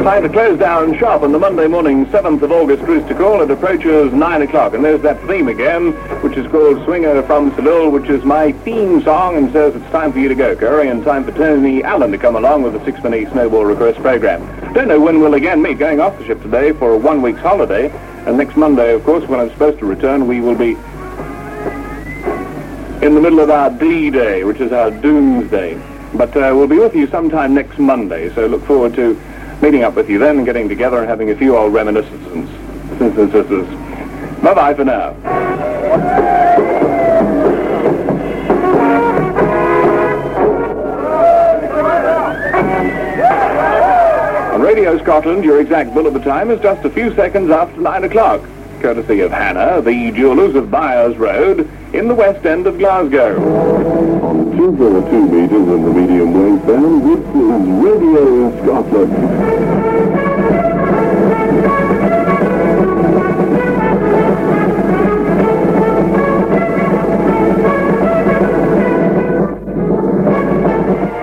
Time to close down shop on the Monday morning, 7th of August Rooster Call. It approaches 9 o'clock, and there's that theme again, which is called Swinger from Salil, which is my theme song, and says it's time for you to go, Curry, and time for Tony Allen to come along with the sixpenny snowball request program. Don't know when we'll again meet, going off the ship today for 1 week's holiday, and next Monday, of course, when I'm supposed to return, we will be in the middle of our D-Day, which is our Doomsday. But we'll be with you sometime next Monday, so look forward to meeting up with you then and getting together and having a few old reminiscences. Bye-bye for now. On Radio Scotland, your exact bill of the time is just a few seconds after 9 o'clock, courtesy of Hannah, the jewellers of Byers Road, in the West End of Glasgow. On 202 meters in the medium wave band, this is Radio Scotland.